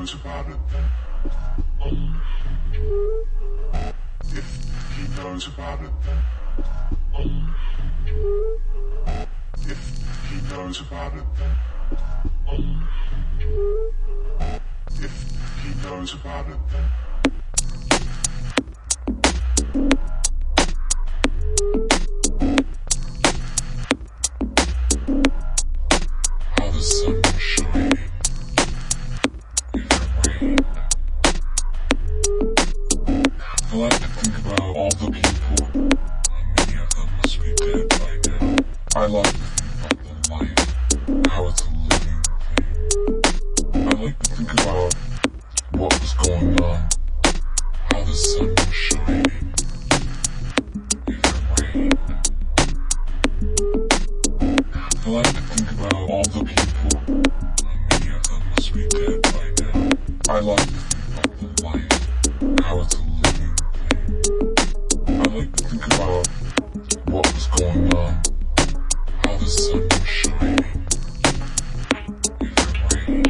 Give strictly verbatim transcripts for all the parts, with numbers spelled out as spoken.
knows about it. If he knows about it. If he knows about it. If he knows about it. How the sun will shine in the rain. I like to think about all the people, many of them must be dead by now. I like to think about the life, how it's a living thing. I like to think about what was going on, how the sun was shining in the rain. I like to think about all the people, many of them must be dead by now. I like to think about the life, how it's a living thing. I like to think about what was going on, how the sun was shining in the rain.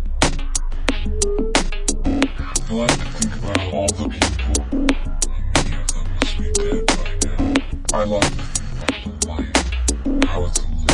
I like to think about all the people, many of them must be dead by now. I like to think about the life, how it's a living thing.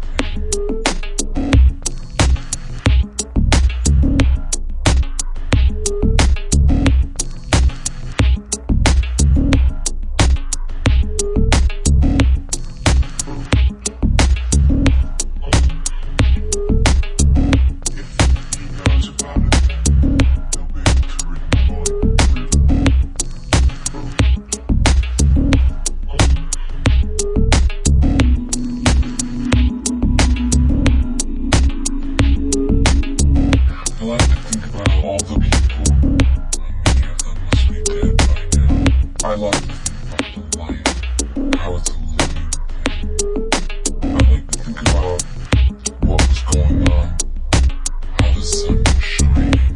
I like to think about the life, how it's a living thing. I like to think about what was going on, how the sun was shining.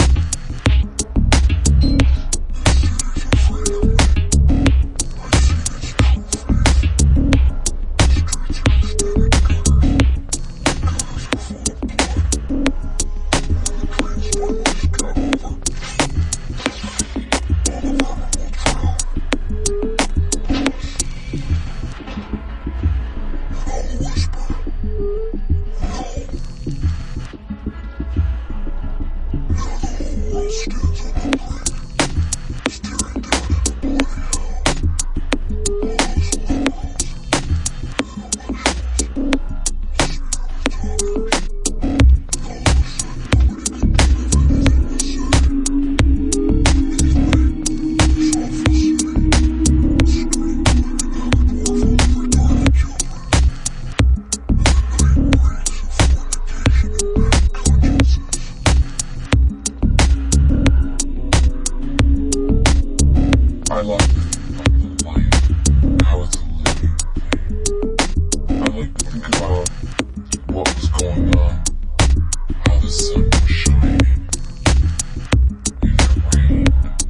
I like to think about the life, how it's a living thing. I like to think about what was going on, how the sun was shining in the rain.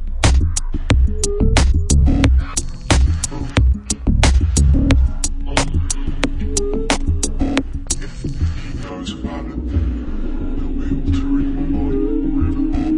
If he knows about it, he'll be able to read my mind forever.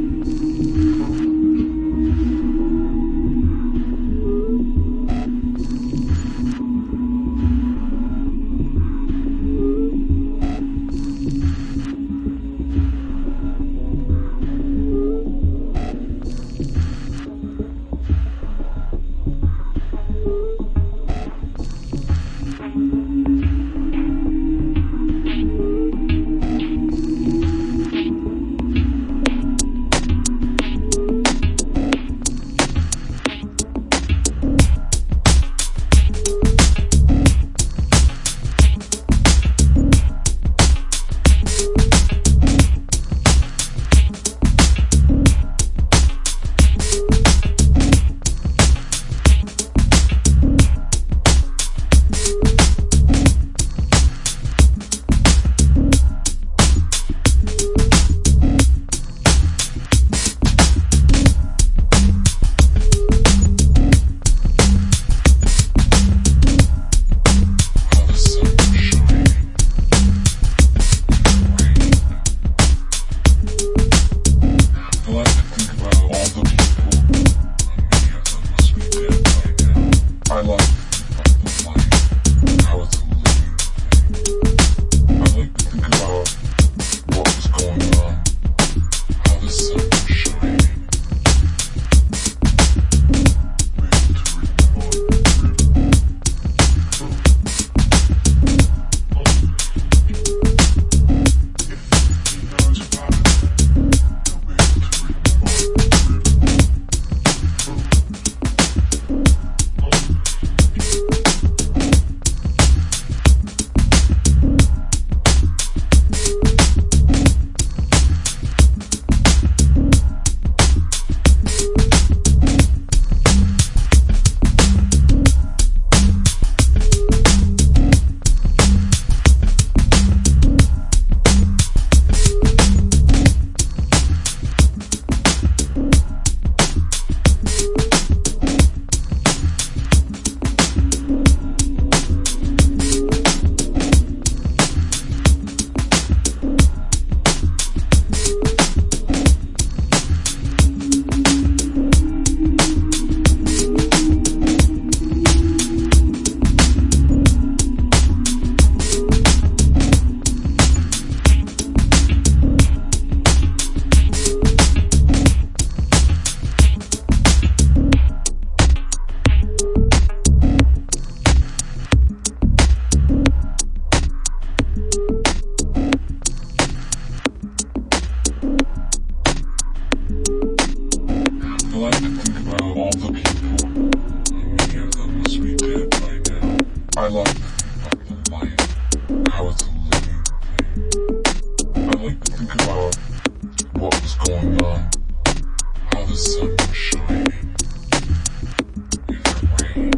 think about what was going on, how the sun was shining, if it rained.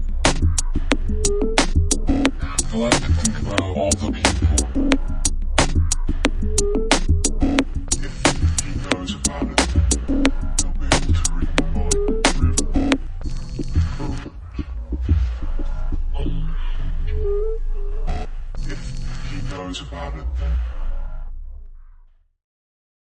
I like to think about all the people. If he knows about it, he'll be able to read my mind. If he knows about it,